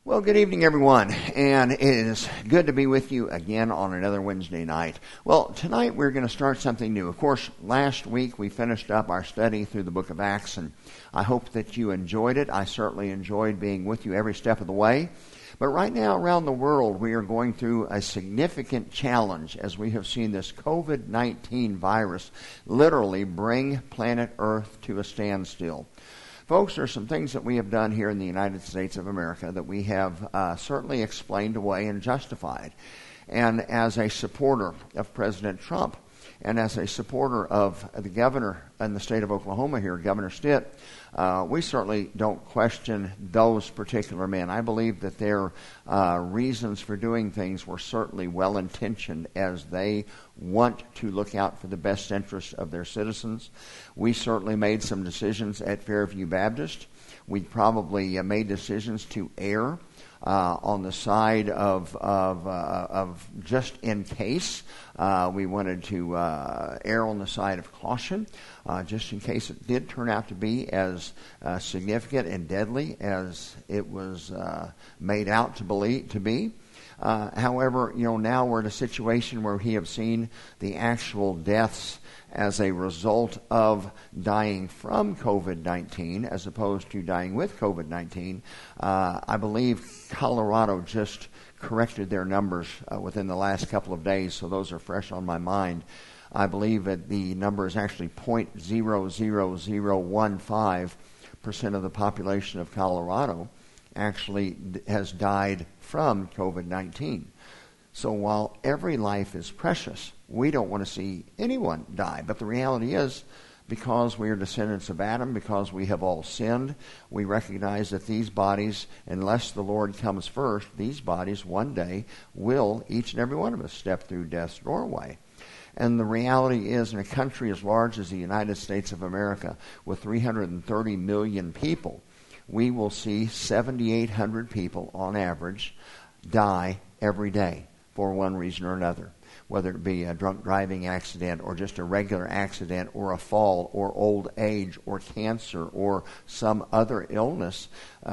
Well, good evening, everyone, and it is good to be with you again on another Wednesday night. Well, tonight we're going to start something new. Of course, last week we finished up our study through the book of Acts, and I hope that you enjoyed it. I certainly enjoyed being with you every step of the way. But right now around the world, we are going through a significant challenge as we have seen this COVID-19 virus literally bring planet Earth to a standstill. Folks, there are some things that we have done here in the United States of America that we have certainly explained away and justified. And as a supporter of President Trump, and as a supporter of the governor in the state of Oklahoma here, Governor Stitt, we certainly don't question those particular men. I believe that their reasons for doing things were certainly well-intentioned as they want to look out for the best interest of their citizens. We certainly made some decisions at Fairview Baptist. We probably made decisions to err on the side of just in case. We wanted to err on the side of caution, just in case it did turn out to be as significant and deadly as it was made out to be. However, now we're in a situation where we have seen the actual deaths as a result of dying from COVID-19 as opposed to dying with COVID-19. I believe Colorado just corrected their numbers within the last couple of days, so those are fresh on my mind. I believe that the number is actually 0.00015% of the population of Colorado actually has died from COVID-19. So while every life is precious, we don't want to see anyone die. But the reality is, because we are descendants of Adam, because we have all sinned, we recognize that these bodies, unless the Lord comes first, these bodies one day will, each and every one of us, step through death's doorway. And the reality is, in a country as large as the United States of America, with 330 million people, we will see 7,800 people on average die every day for one reason or another, whether it be a drunk driving accident or just a regular accident or a fall or old age or cancer or some other illness.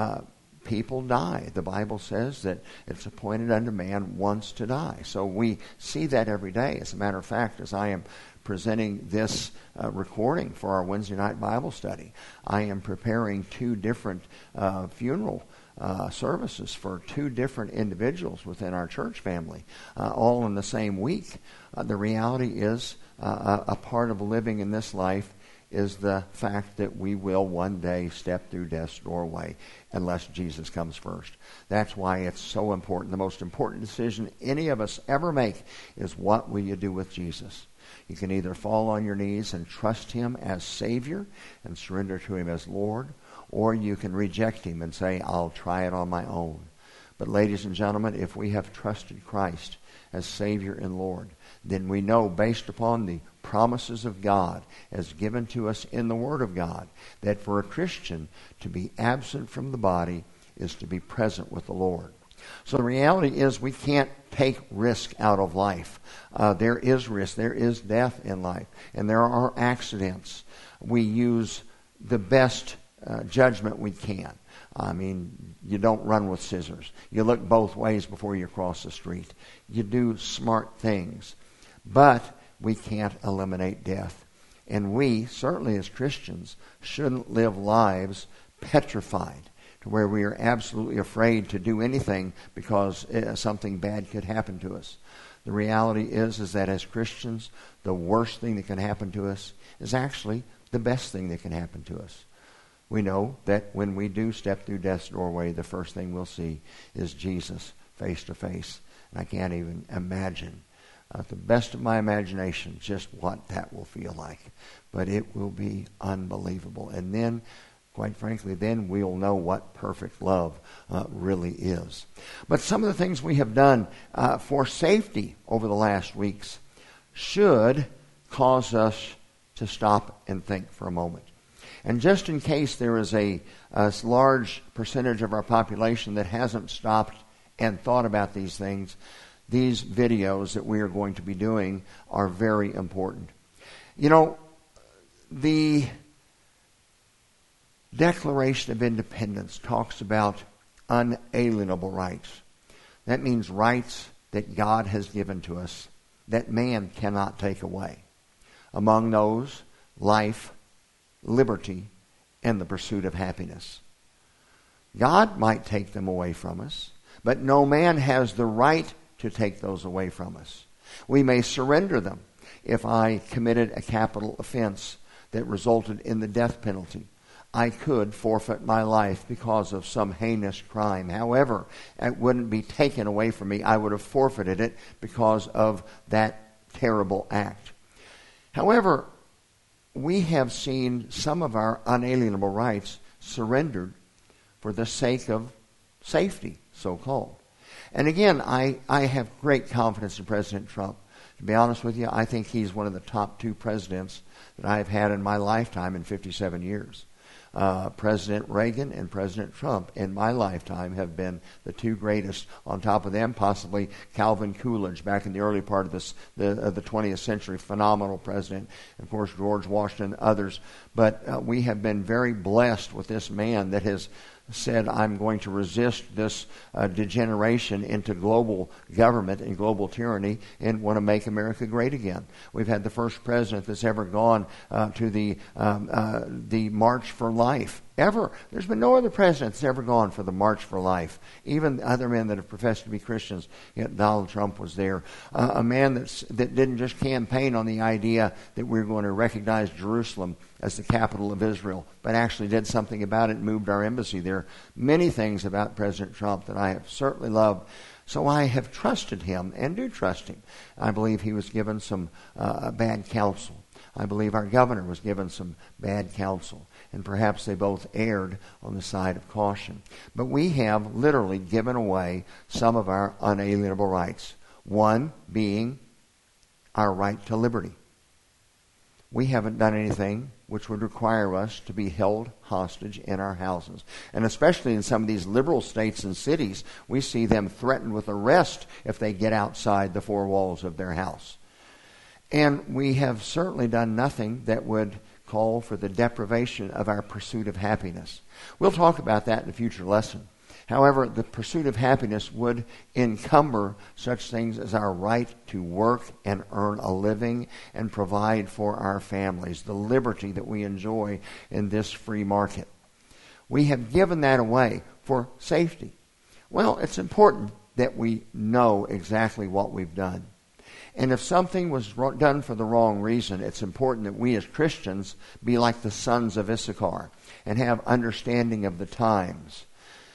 People die. The Bible says that it's appointed unto man once to die. So we see that every day. As a matter of fact, as I am presenting this recording for our Wednesday night Bible study, I am preparing two different funeral services for two different individuals within our church family, all in the same week. The reality is, a part of living in this life is the fact that we will one day step through death's doorway unless Jesus comes first. That's why it's so important. The most important decision any of us ever make is, what will you do with Jesus? You can either fall on your knees and trust Him as Savior and surrender to Him as Lord, or you can reject Him and say, I'll try it on my own. But ladies and gentlemen, if we have trusted Christ as Savior and Lord, then we know, based upon the promises of God as given to us in the Word of God, that for a Christian to be absent from the body is to be present with the Lord. So the reality is, we can't take risk out of life. There is risk. There is death in life. And there are accidents. We use the best judgment we can. I mean, you don't run with scissors. You look both ways before you cross the street. You do smart things. But we can't eliminate death. And we, certainly as Christians, shouldn't live lives petrified, to where we are absolutely afraid to do anything because something bad could happen to us. The reality is that as Christians, the worst thing that can happen to us is actually the best thing that can happen to us. We know that when we do step through death's doorway, the first thing we'll see is Jesus face to face. And I can't even imagine, at the best of my imagination, just what that will feel like. But it will be unbelievable. And then, quite frankly, then we'll know what perfect love really is. But some of the things we have done for safety over the last weeks should cause us to stop and think for a moment. And just in case there is a large percentage of our population that hasn't stopped and thought about these things, these videos that we are going to be doing are very important. You know, the Declaration of Independence talks about unalienable rights. That means rights that God has given to us that man cannot take away. Among those, life, liberty, and the pursuit of happiness. God might take them away from us, but no man has the right to take those away from us. We may surrender them. If I committed a capital offense that resulted in the death penalty, I could forfeit my life because of some heinous crime. However, it wouldn't be taken away from me. I would have forfeited it because of that terrible act. However, we have seen some of our unalienable rights surrendered for the sake of safety, so-called. And again, I have great confidence in President Trump. To be honest with you, I think he's one of the top 2 presidents that I've had in my lifetime in 57 years. President Reagan and President Trump in my lifetime have been the 2 greatest. On top of them, possibly Calvin Coolidge back in the early part of the 20th century, phenomenal president. Of course, George Washington, others. But we have been very blessed with this man that has said, I'm going to resist this degeneration into global government and global tyranny and want to make America great again. We've had the first president that's ever gone to the March for Life. Ever. There's been no other president that's ever gone for the March for Life. Even other men that have professed to be Christians, yet Donald Trump was there. A man that didn't just campaign on the idea that we're going to recognize Jerusalem as the capital of Israel, but actually did something about it and moved our embassy there. Many things about President Trump that I have certainly loved. So I have trusted him and do trust him. I believe he was given some bad counsel. I believe our governor was given some bad counsel, and perhaps they both erred on the side of caution. But we have literally given away some of our unalienable rights, one being our right to liberty. We haven't done anything which would require us to be held hostage in our houses. And especially in some of these liberal states and cities, we see them threatened with arrest if they get outside the 4 walls of their house. And we have certainly done nothing that would call for the deprivation of our pursuit of happiness. We'll talk about that in a future lesson. However, the pursuit of happiness would encumber such things as our right to work and earn a living and provide for our families, the liberty that we enjoy in this free market. We have given that away for safety. Well, it's important that we know exactly what we've done. And if something was done for the wrong reason, it's important that we as Christians be like the sons of Issachar and have understanding of the times.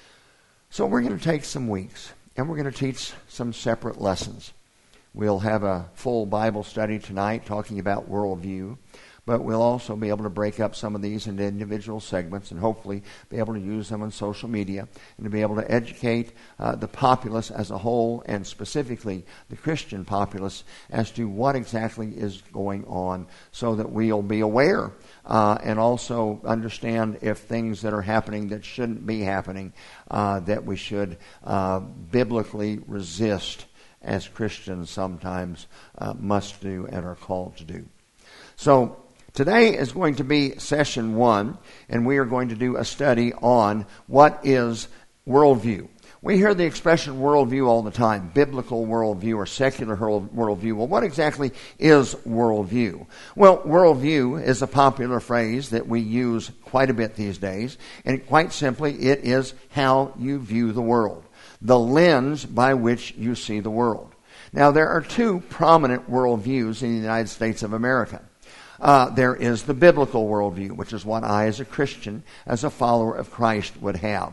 So we're going to take some weeks and we're going to teach some separate lessons. We'll have a full Bible study tonight talking about worldview, but we'll also be able to break up some of these into individual segments and hopefully be able to use them on social media and to be able to educate the populace as a whole and specifically the Christian populace as to what exactly is going on so that we'll be aware and also understand if things that are happening that shouldn't be happening that we should biblically resist as Christians sometimes must do and are called to do. So today is going to be session 1, and we are going to do a study on what is worldview. We hear the expression worldview all the time, biblical worldview or secular worldview. Well, what exactly is worldview? Well, worldview is a popular phrase that we use quite a bit these days, and quite simply, it is how you view the world, the lens by which you see the world. Now, there are 2 prominent worldviews in the United States of America. There is the biblical worldview, which is what I as a Christian, as a follower of Christ, would have.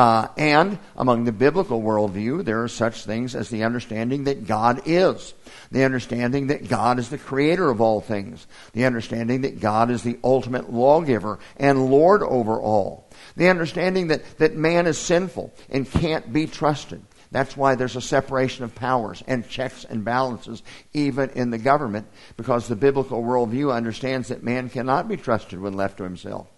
And among the biblical worldview, there are such things as the understanding that God is, the understanding that God is the creator of all things, the understanding that God is the ultimate lawgiver and Lord over all, the understanding that man is sinful and can't be trusted. That's why there's a separation of powers and checks and balances even in the government, because the biblical worldview understands that man cannot be trusted when left to himself.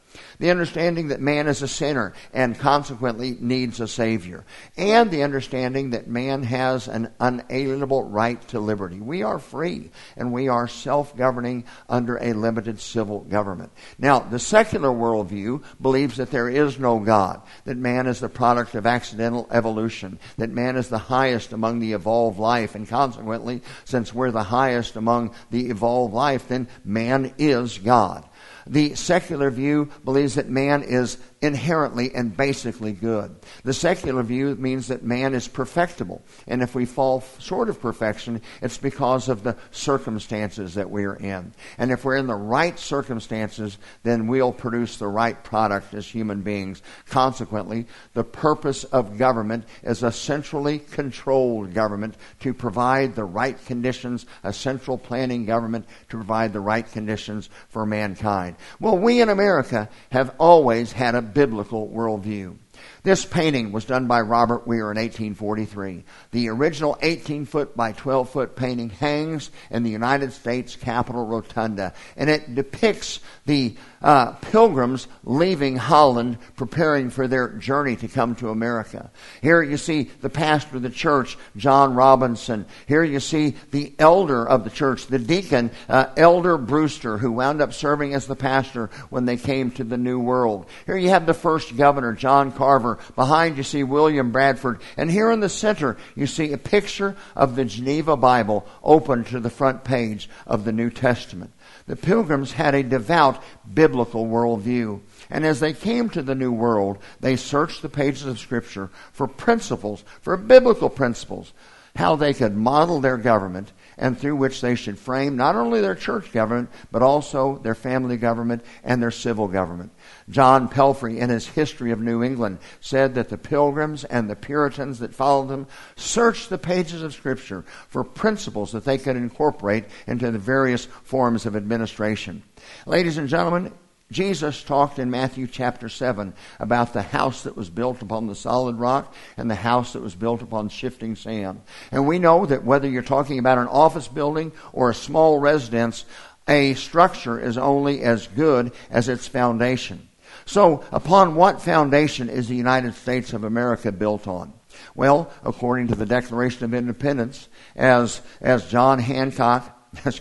The understanding that man is a sinner and consequently needs a Savior. And the understanding that man has an unalienable right to liberty. We are free and we are self-governing under a limited civil government. Now, the secular worldview believes that there is no God, that man is the product of accidental evolution, that man is the highest among the evolved life, and consequently, since we're the highest among the evolved life, then man is God. The secular view believes that man is inherently and basically good. The secular view means that man is perfectible. And if we fall short of perfection, it's because of the circumstances that we're in. And if we're in the right circumstances, then we'll produce the right product as human beings. Consequently, the purpose of government is a centrally controlled government to provide the right conditions, a central planning government to provide the right conditions for mankind. Well, we in America have always had a biblical worldview. This painting was done by Robert Weir in 1843. The original 18-foot by 12-foot painting hangs in the United States Capitol Rotunda, and it depicts the pilgrims leaving Holland, preparing for their journey to come to America. Here you see the pastor of the church, John Robinson. Here you see the elder of the church, the deacon, Elder Brewster, who wound up serving as the pastor when they came to the New World. Here you have the first governor, John Carver. Behind you see William Bradford. And here in the center you see a picture of the Geneva Bible open to the front page of the New Testament. The pilgrims had a devout biblical worldview. And as they came to the New World, they searched the pages of Scripture for principles, for biblical principles, how they could model their government and through which they should frame not only their church government, but also their family government and their civil government. John Pelfrey, in his History of New England, said that the Pilgrims and the Puritans that followed them searched the pages of Scripture for principles that they could incorporate into the various forms of administration. Ladies and gentlemen, Jesus talked in Matthew chapter 7 about the house that was built upon the solid rock and the house that was built upon shifting sand. And we know that whether you're talking about an office building or a small residence, a structure is only as good as its foundation. So, upon what foundation is the United States of America built on? Well, according to the Declaration of Independence, as John Hancock,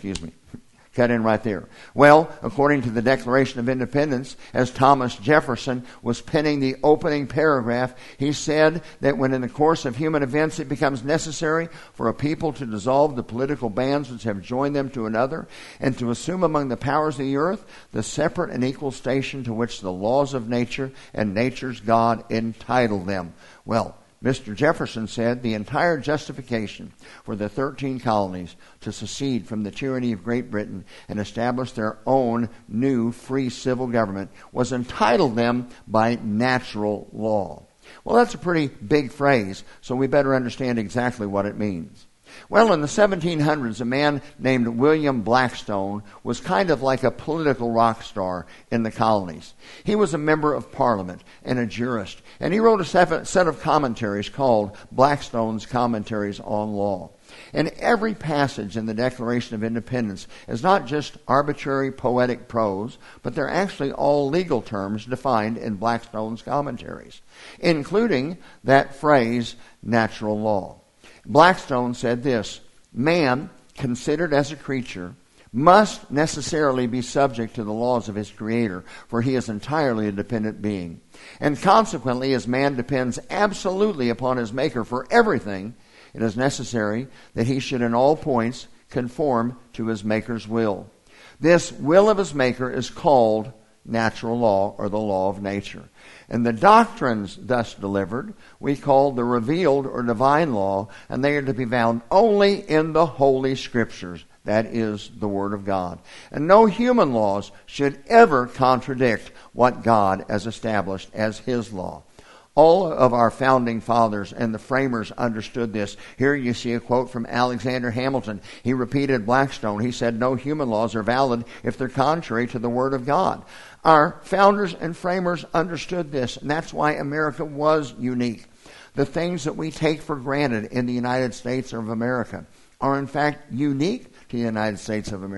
cut in right there. Well, according to the Declaration of Independence, as Thomas Jefferson was penning the opening paragraph, he said that when in the course of human events it becomes necessary for a people to dissolve the political bands which have joined them to another, and to assume among the powers of the earth the separate and equal station to which the laws of nature and nature's God entitle them. Well, Mr. Jefferson said the entire justification for the 13 colonies to secede from the tyranny of Great Britain and establish their own new free civil government was entitled them by natural law. Well, that's a pretty big phrase, so we better understand exactly what it means. Well, in the 1700s, a man named William Blackstone was kind of like a political rock star in the colonies. He was a member of Parliament and a jurist, and he wrote a set of commentaries called Blackstone's Commentaries on Law. And every passage in the Declaration of Independence is not just arbitrary poetic prose, but they're actually all legal terms defined in Blackstone's commentaries, including that phrase, natural law. Blackstone said this: man, considered as a creature, must necessarily be subject to the laws of his Creator, for he is entirely a dependent being. And consequently, as man depends absolutely upon his Maker for everything, it is necessary that he should in all points conform to his Maker's will. This will of his Maker is called natural law, or the law of nature. And the doctrines thus delivered we call the revealed or divine law, and they are to be found only in the Holy Scriptures. That is the Word of God. And no human laws should ever contradict what God has established as His law. All of our founding fathers and the framers understood this. Here you see a quote from Alexander Hamilton. He repeated Blackstone. He said, no human laws are valid if they're contrary to the Word of God. Our founders and framers understood this, and that's why America was unique. The things that we take for granted in the United States of America are in fact unique to the United States of America.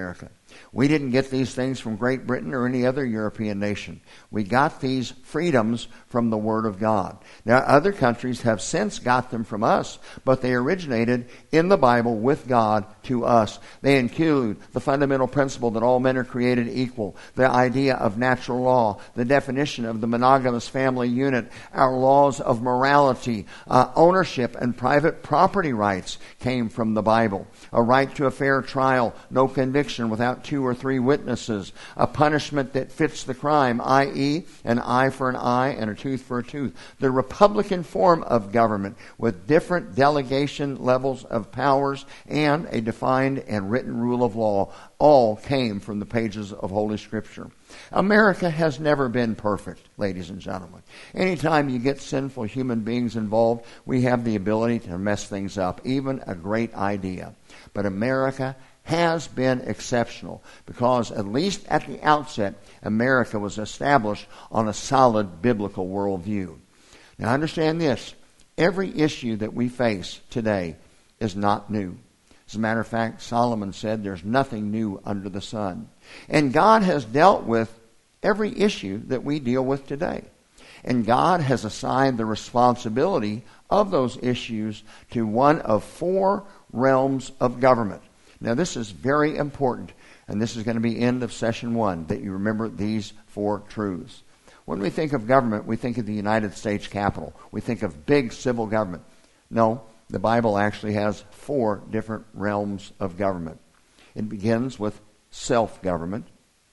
We didn't get these things from Great Britain or any other European nation. We got these freedoms from the Word of God. Now, other countries have since got them from us, but they originated in the Bible with God to us. They include the fundamental principle that all men are created equal, the idea of natural law, the definition of the monogamous family unit, our laws of morality, ownership and private property rights came from the Bible. A right to a fair trial, no conviction without 2 or 3 witnesses, a punishment that fits the crime, i.e., an eye for an eye and a tooth for a tooth. The Republican form of government with different delegation levels of powers and a defined and written rule of law all came from the pages of Holy Scripture. America has never been perfect, ladies and gentlemen. Anytime you get sinful human beings involved, we have the ability to mess things up, even a great idea. But America has been exceptional because, at least at the outset, America was established on a solid biblical worldview. Now understand this, every issue that we face today is not new. As a matter of fact, Solomon said there's nothing new under the sun. And God has dealt with every issue that we deal with today. And God has assigned the responsibility of those issues to one of 4 realms of government. Now, this is very important, and this is going to be end of session 1, that you remember these 4 truths. When we think of government, we think of the United States Capitol. We think of big civil government. No, the Bible actually has 4 different realms of government. It begins with self-government,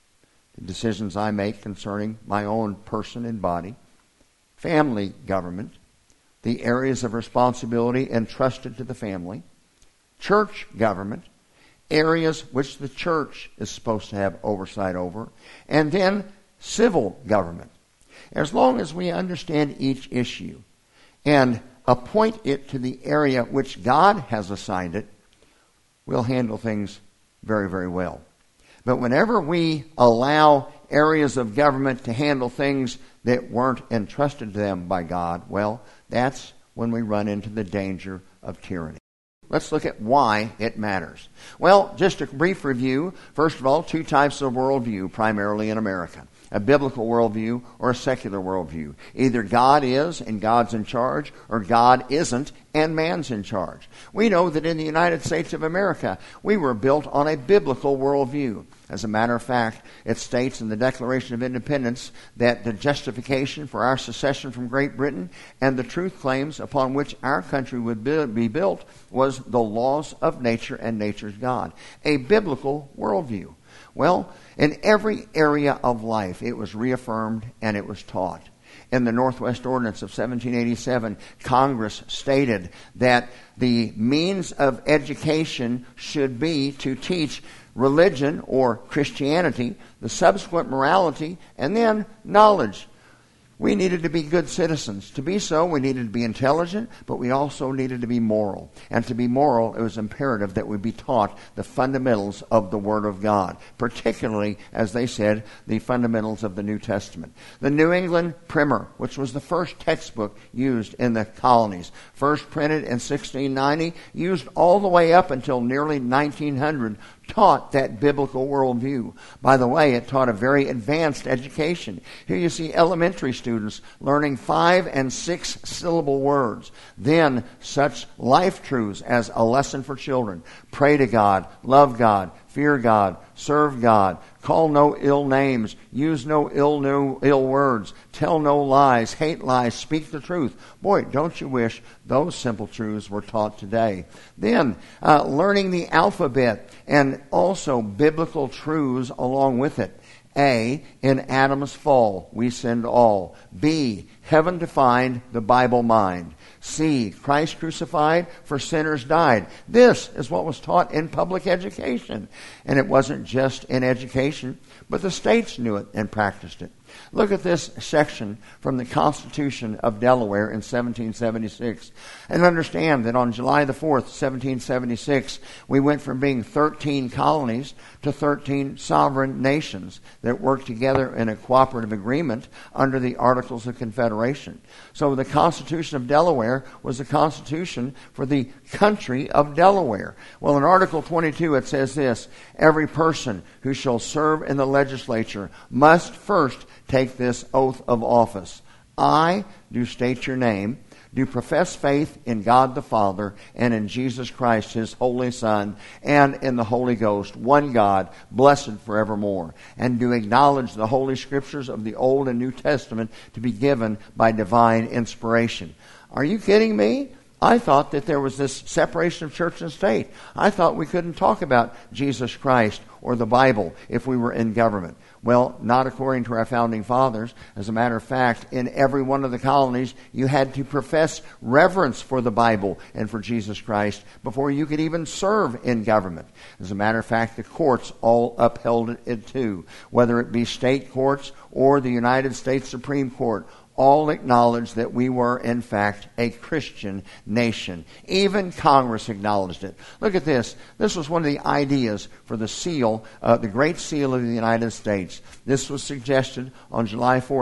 the decisions I make concerning my own person and body, family government, the areas of responsibility entrusted to the family, church government, areas which the church is supposed to have oversight over, and then civil government. As long as we understand each issue and appoint it to the area which God has assigned it, we'll handle things very, very well. But whenever we allow areas of government to handle things that weren't entrusted to them by God, well, that's when we run into the danger of tyranny. Let's look at why it matters. Well, just a brief review. First of all, 2 types of worldview, primarily in America. A biblical worldview or a secular worldview. Either God is and God's in charge, or God isn't and man's in charge. We know that in the United States of America, we were built on a biblical worldview. As a matter of fact, it states in the Declaration of Independence that the justification for our secession from Great Britain and the truth claims upon which our country would be built was the laws of nature and nature's God. A biblical worldview. Well, in every area of life, it was reaffirmed and it was taught. In the Northwest Ordinance of 1787, Congress stated that the means of education should be to teach religion or Christianity, the subsequent morality, and then knowledge. We needed to be good citizens. To be so, we needed to be intelligent, but we also needed to be moral. And to be moral, it was imperative that we be taught the fundamentals of the Word of God, particularly, as they said, the fundamentals of the New Testament. The New England Primer, which was the first textbook used in the colonies, first printed in 1690, used all the way up until nearly 1900, taught that biblical worldview. By the way, it taught a very advanced education. Here you see elementary students learning 5 and 6 syllable words. Then such life truths as a lesson for children. Pray to God, love God, fear God, serve God, call no ill names, use no ill words, tell no lies, hate lies, speak the truth. Boy, don't you wish those simple truths were taught today. Then, learning the alphabet and also biblical truths along with it. A, in Adam's fall, we sinned all. B, heaven defined, the Bible mind. C, Christ crucified, for sinners died. This is what was taught in public education. And it wasn't just in education, but the states knew it and practiced it. Look at this section from the Constitution of Delaware in 1776. And understand that on July the 4th, 1776, we went from being 13 colonies to 13 sovereign nations that worked together in a cooperative agreement under the Articles of Confederation. So the Constitution of Delaware was the Constitution for the country of Delaware. Well, in Article 22 it says this: every person who shall serve in the legislature must first take this oath of office. I do state your name, do profess faith in God the Father and in Jesus Christ, his Holy Son, and in the Holy Ghost, one God, blessed forevermore, and do acknowledge the Holy Scriptures of the Old and New Testament to be given by divine inspiration. Are you kidding me? I thought that there was this separation of church and state. I thought we couldn't talk about Jesus Christ or the Bible if we were in government. Well, not according to our founding fathers. As a matter of fact, in every one of the colonies, you had to profess reverence for the Bible and for Jesus Christ before you could even serve in government. As a matter of fact, the courts all upheld it too, whether it be state courts or the United States Supreme Court. All acknowledged that we were, in fact, a Christian nation. Even Congress acknowledged it. Look at this. This was one of the ideas for the seal, the Great Seal of the United States. This was suggested on July 4,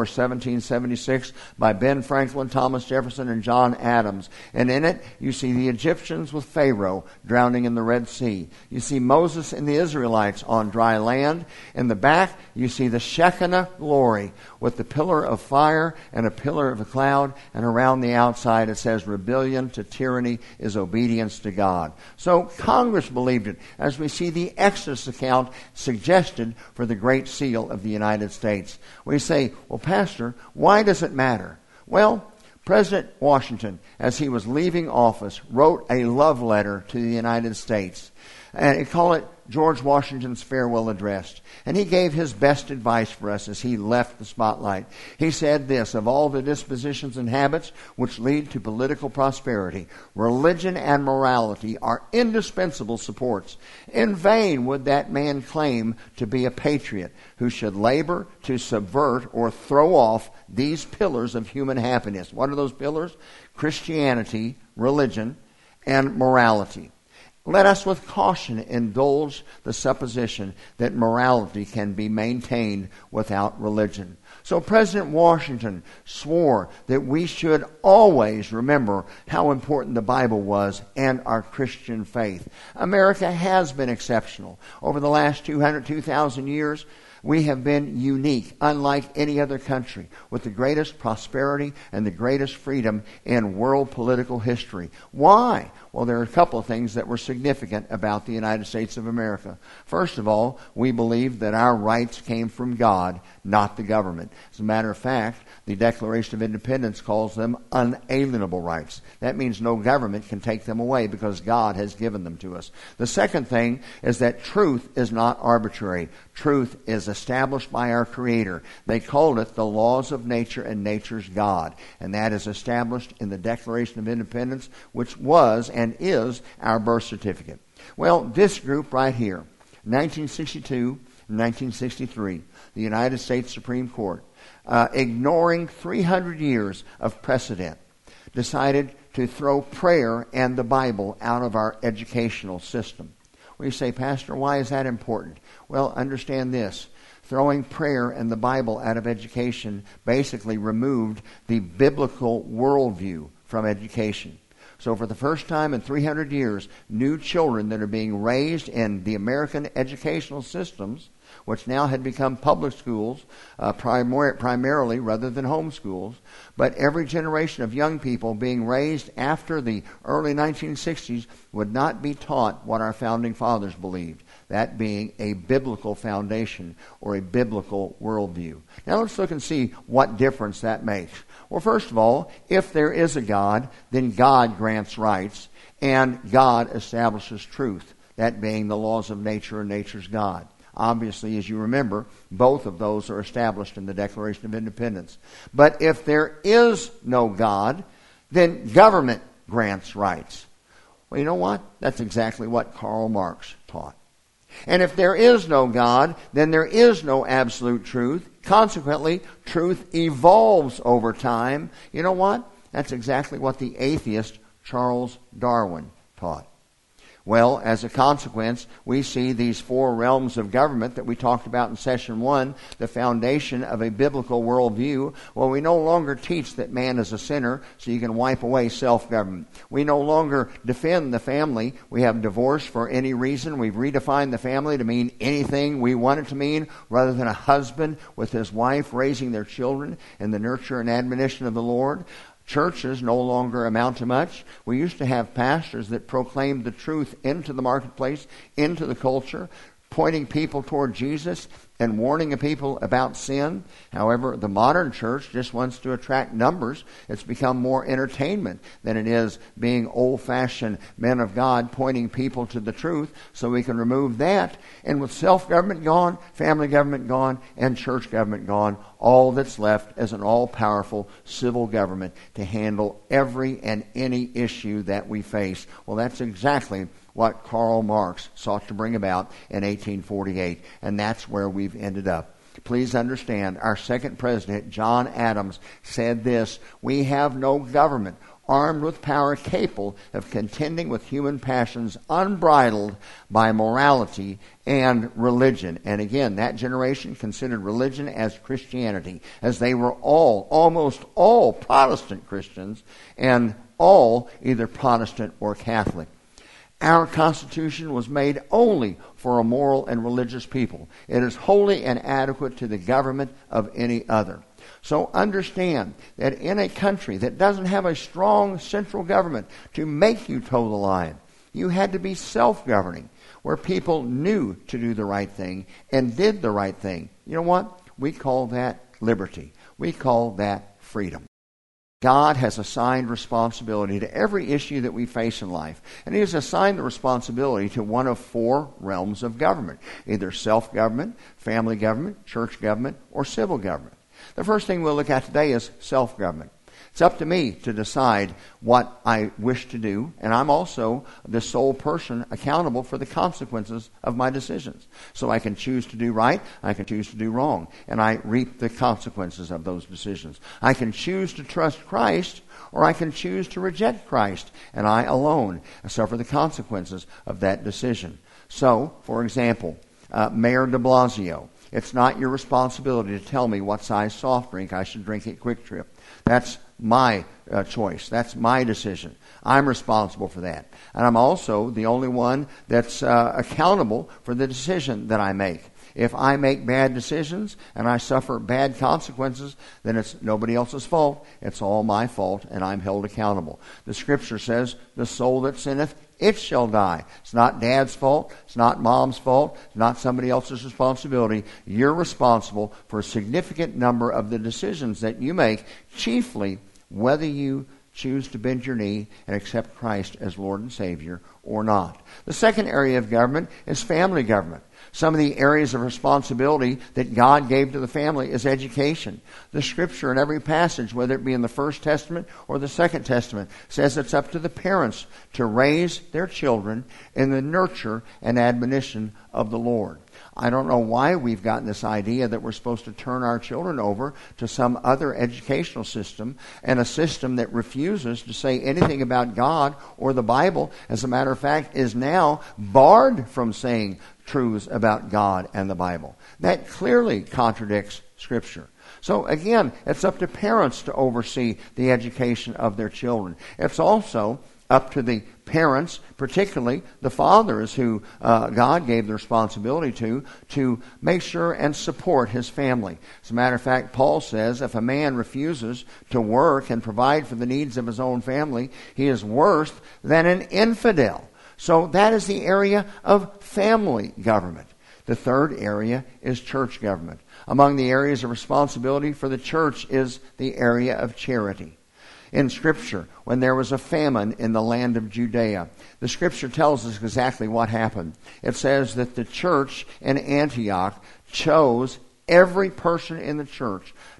1776, by Ben Franklin, Thomas Jefferson, and John Adams. And in it, you see the Egyptians with Pharaoh drowning in the Red Sea. You see Moses and the Israelites on dry land. In the back, you see the Shekinah glory with the pillar of fire and a pillar of a cloud, and around the outside it says rebellion to tyranny is obedience to God. So Congress believed it, as we see the Exodus account suggested for the Great Seal of the United States. We say, well, Pastor, why does it matter? Well, President Washington, as he was leaving office, wrote a love letter to the United States. And he called it George Washington's Farewell Address. And he gave his best advice for us as he left the spotlight. He said this: of all the dispositions and habits which lead to political prosperity, religion and morality are indispensable supports. In vain would that man claim to be a patriot who should labor to subvert or throw off these pillars of human happiness. What are those pillars? Christianity, religion, and morality. Let us with caution indulge the supposition that morality can be maintained without religion. So President Washington swore that we should always remember how important the Bible was and our Christian faith. America has been exceptional. Over the last 2,000 years, we have been unique, unlike any other country, with the greatest prosperity and the greatest freedom in world political history. Why? Well, there are a couple of things that were significant about the United States of America. First of all, we believe that our rights came from God, not the government. As a matter of fact, the Declaration of Independence calls them unalienable rights. That means no government can take them away because God has given them to us. The second thing is that truth is not arbitrary. Truth is established by our Creator. They called it the laws of nature and nature's God. And that is established in the Declaration of Independence, which was and is our birth certificate. Well, this group right here, 1962 and 1963, the United States Supreme Court, ignoring 300 years of precedent, decided to throw prayer and the Bible out of our educational system. Well, you say, Pastor, why is that important? Well, understand this. Throwing prayer and the Bible out of education basically removed the biblical worldview from education. So for the first time in 300 years, new children that are being raised in the American educational systems, which now had become public schools primarily rather than home schools, but every generation of young people being raised after the early 1960s would not be taught what our founding fathers believed, that being a biblical foundation or a biblical worldview. Now let's look and see what difference that makes. Well, first of all, if there is a God, then God grants rights, and God establishes truth, that being the laws of nature and nature's God. Obviously, as you remember, both of those are established in the Declaration of Independence. But if there is no God, then government grants rights. Well, you know what? That's exactly what Karl Marx taught. And if there is no God, then there is no absolute truth. Consequently, truth evolves over time. You know what? That's exactly what the atheist Charles Darwin taught. Well, as a consequence, we see these four realms of government that we talked about in session 1, the foundation of a biblical worldview. Well, we no longer teach that man is a sinner, so you can wipe away self-government. We no longer defend the family. We have divorce for any reason. We've redefined the family to mean anything we want it to mean, rather than a husband with his wife raising their children in the nurture and admonition of the Lord. Churches no longer amount to much. We used to have pastors that proclaimed the truth into the marketplace, into the culture, pointing people toward Jesus and warning people about sin. However, the modern church just wants to attract numbers. It's become more entertainment than it is being old-fashioned men of God pointing people to the truth, so we can remove that. And with self-government gone, family government gone, and church government gone, all that's left is an all-powerful civil government to handle every and any issue that we face. Well, that's exactly what Karl Marx sought to bring about in 1848, and that's where we've ended up. Please understand, our second president, John Adams, said this: "We have no government armed with power capable of contending with human passions unbridled by morality and religion." And again, that generation considered religion as Christianity, as they were almost all Protestant Christians, and all either Protestant or Catholic. Our Constitution was made only for a moral and religious people. It is wholly inadequate to the government of any other. So understand that in a country that doesn't have a strong central government to make you toe the line, you had to be self-governing, where people knew to do the right thing and did the right thing. You know what? We call that liberty. We call that freedom. God has assigned responsibility to every issue that we face in life. And He has assigned the responsibility to one of four realms of government: either self-government, family government, church government, or civil government. The first thing we'll look at today is self-government. It's up to me to decide what I wish to do, and I'm also the sole person accountable for the consequences of my decisions. So I can choose to do right, I can choose to do wrong, and I reap the consequences of those decisions. I can choose to trust Christ, or I can choose to reject Christ, and I alone suffer the consequences of that decision. So, for example, Mayor de Blasio, it's not your responsibility to tell me what size soft drink I should drink at Quick Trip. That's my choice. That's my decision. I'm responsible for that. And I'm also the only one that's accountable for the decision that I make. If I make bad decisions and I suffer bad consequences, then it's nobody else's fault. It's all my fault, and I'm held accountable. The Scripture says, "The soul that sinneth, it shall die." It's not Dad's fault. It's not Mom's fault. It's not somebody else's responsibility. You're responsible for a significant number of the decisions that you make, chiefly whether you choose to bend your knee and accept Christ as Lord and Savior or not. The second area of government is family government. Some of the areas of responsibility that God gave to the family is education. The Scripture in every passage, whether it be in the First Testament or the Second Testament, says it's up to the parents to raise their children in the nurture and admonition of the Lord. I don't know why we've gotten this idea that we're supposed to turn our children over to some other educational system, and a system that refuses to say anything about God or the Bible. As a matter of fact, is now barred from saying truths about God and the Bible. That clearly contradicts Scripture. So again, it's up to parents to oversee the education of their children. It's also up to the parents, particularly the fathers who God gave the responsibility to make sure and support his family. As a matter of fact, Paul says if a man refuses to work and provide for the needs of his own family, he is worse than an infidel. So that is the area of family government. The third area is church government. Among the areas of responsibility for the church is the area of charity. In Scripture, when there was a famine in the land of Judea, the Scripture tells us exactly what happened. It says that the church in Antioch chose every person in the church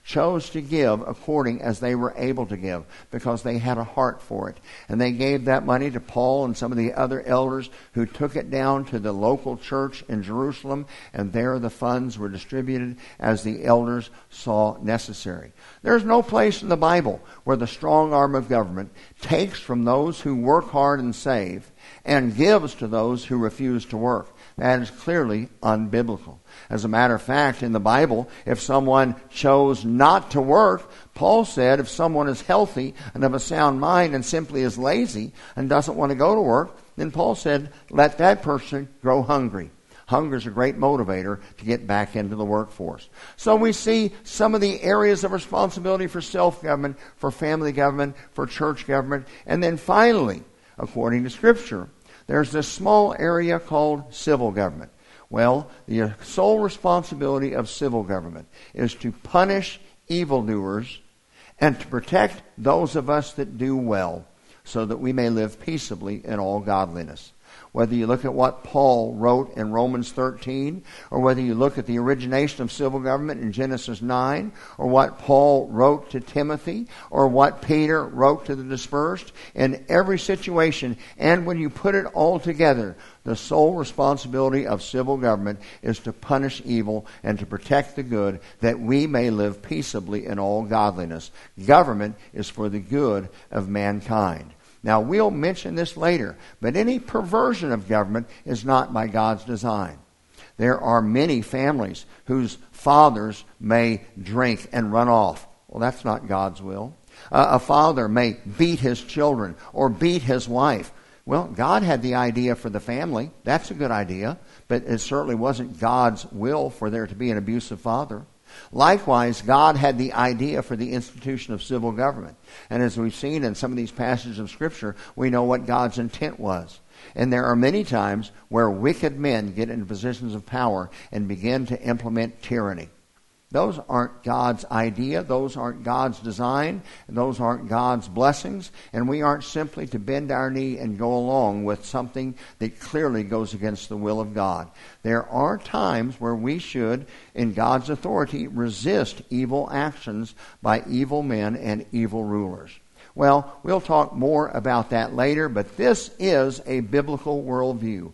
chose to give according as they were able to give because they had a heart for it. And they gave that money to Paul and some of the other elders who took it down to the local church in Jerusalem, and there the funds were distributed as the elders saw necessary. There's no place in the Bible where the strong arm of government takes from those who work hard and save and gives to those who refuse to work. That is clearly unbiblical. As a matter of fact, in the Bible, if someone chose not to work, Paul said if someone is healthy and of a sound mind and simply is lazy and doesn't want to go to work, then Paul said, let that person grow hungry. Hunger is a great motivator to get back into the workforce. So we see some of the areas of responsibility for self-government, for family government, for church government, and then finally, according to Scripture, there's this small area called civil government. Well, the sole responsibility of civil government is to punish evildoers and to protect those of us that do well so that we may live peaceably in all godliness. Whether you look at what Paul wrote in Romans 13, or whether you look at the origination of civil government in Genesis 9, or what Paul wrote to Timothy, or what Peter wrote to the dispersed, in every situation, and when you put it all together, the sole responsibility of civil government is to punish evil and to protect the good, that we may live peaceably in all godliness. Government is for the good of mankind. Now, we'll mention this later, but any perversion of government is not by God's design. There are many families whose fathers may drink and run off. Well, that's not God's will. A father may beat his children or beat his wife. Well, God had the idea for the family. That's a good idea, but it certainly wasn't God's will for there to be an abusive father. Likewise, God had the idea for the institution of civil government. And as we've seen in some of these passages of Scripture, we know what God's intent was. And there are many times where wicked men get into positions of power and begin to implement tyranny. Those aren't God's idea. Those aren't God's design. Those aren't God's blessings. And we aren't simply to bend our knee and go along with something that clearly goes against the will of God. There are times where we should, in God's authority, resist evil actions by evil men and evil rulers. Well, we'll talk more about that later, but this is a biblical worldview.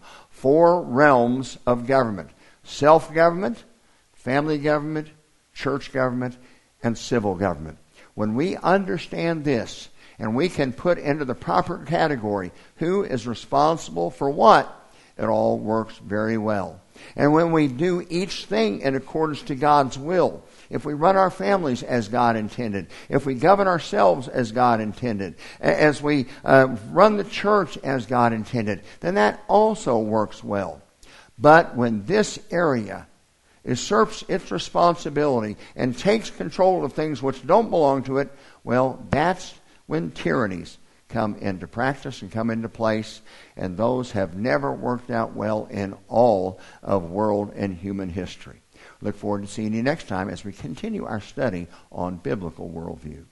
4 realms of government: self-government, family government, church government, and civil government. When we understand this, and we can put into the proper category who is responsible for what, it all works very well. And when we do each thing in accordance to God's will, if we run our families as God intended, if we govern ourselves as God intended, as we run the church as God intended, then that also works well. But when this area usurps its responsibility and takes control of things which don't belong to it, well, that's when tyrannies come into practice and come into place, and those have never worked out well in all of world and human history. Look forward to seeing you next time as we continue our study on biblical worldview.